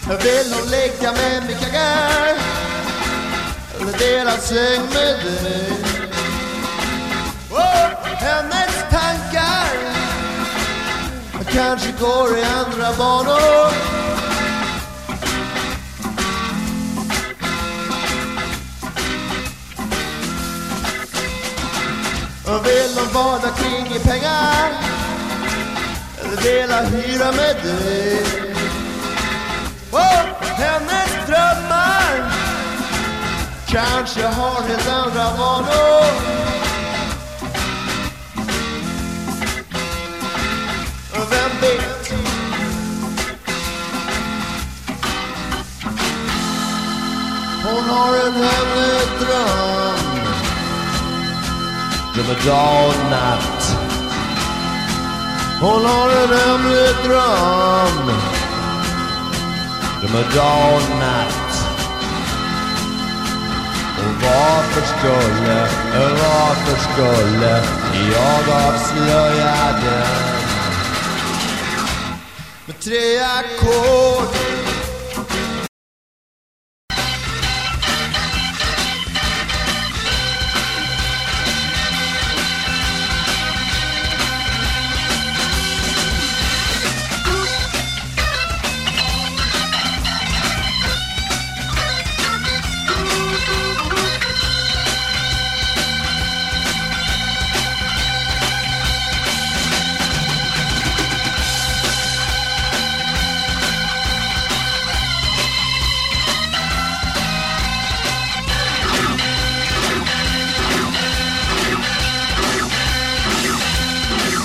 Jag vill nog leka med Mika Gär eller dela säng med dig. Hennes tankar kanske går i andra banor. Jag vill nog vara kring i pengar eller dela hyra med dig. Hennes drömmar kanske har helt andra vanor. Vem vet? Hon har en hemlig dröm. Drömmer dag och natt. Hon har en hemlig dröm. Drömmer dag och natt. Och varför skulle jag avslöja den? Med 3 ackord